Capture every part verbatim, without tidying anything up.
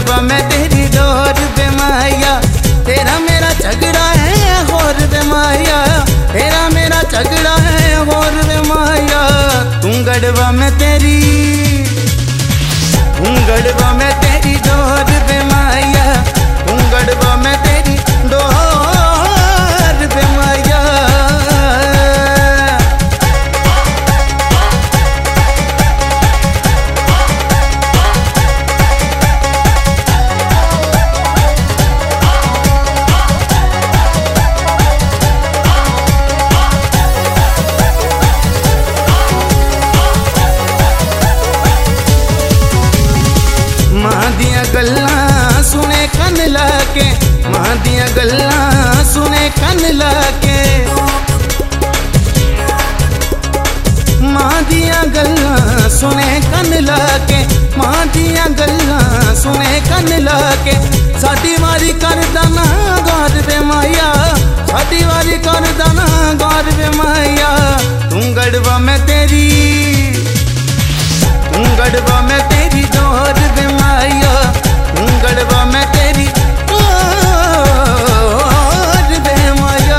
गड़बा मैं तेरी डोर बे माया, तेरा मेरा झगड़ा है और बे माया, तेरा मेरा झगड़ा है और बे माया। तू गड़बा मैं तेरी, तू गड़बा मैं तेरी डोर बे माया, तू गड़बा मैं तेरी डोर बे माया। मां दिया गल्लां सुने कन लाके, मां दिया गल्लां सुने कन लाके, मां दिया गल्लां सुने कन लाके, मां दिया गल्लां सुने कन लाके। साडी वारी करदा ना गौर बे माया, साडी वारी करदा ना गौर बे माया। तू गड़बा मैं तेरी, तू गड़बा मैं तेरी डोर बे माया, तू गड़बा मैं तेरी डोर बे माया।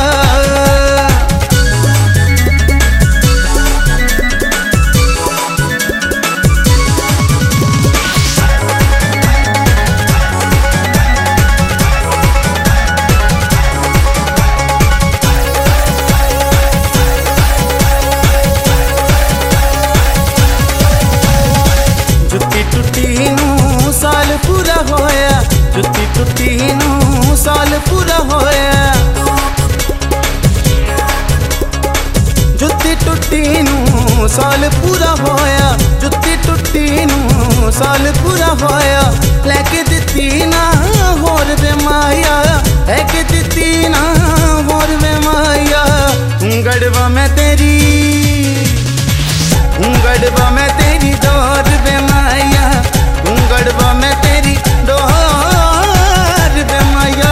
जुत्ती टुट्टी नू साल पूरा होया, जुत्ती टुट्टी नू साल पूरा होया, जुत्ती टुट्टी नू साल पूरा होया, जुत्ती टुट्टी नू साल पूरा होया। लैके दित्ती ना होर बे माया, लैके दित्ती ना होर बे माया। तू गड़बा मैं तेरी, तू गड़बा मैं तेरी डोर बे माया, तू गड़बा मैं तेरी डोर बे माया।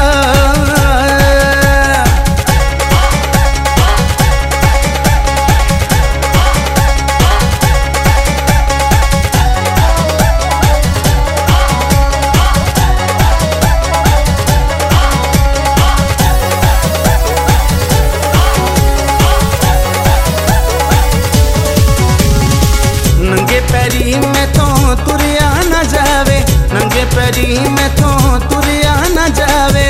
नंगे पैरी में तो तुरिया न जावे, नंगे पैरी में तो तुरिया न जावे,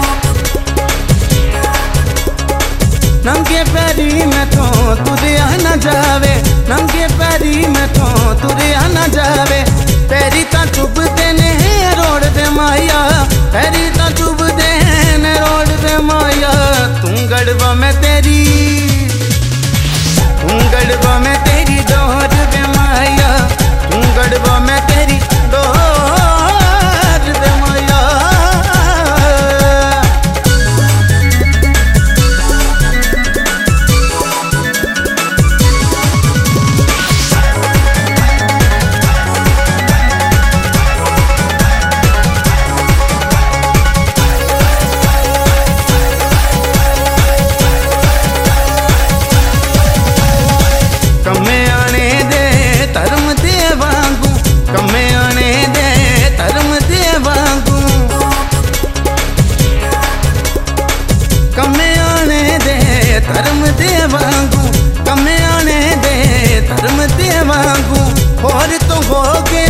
नंगे पैरी में तो तुरिया न जावे, नंगे पैरी में तो तुरिया न जावे। पैरी ता चुभदे ने रोड बे माया, पैरी ता चुभदे ने रोड बे माया। तू गड़बा मैं तेरी, तू गड़बा मैं तेरी डोर बे माया, तू गड़बा मैं तेरी डोर बे माया। कमे आने दे धर्म दे वांगू, कमे आने दे धर्म दे वांगू, कमे आने दे धर्म दे वांगू, कमे आने दे धर्म दे वांगू। और तो हो गए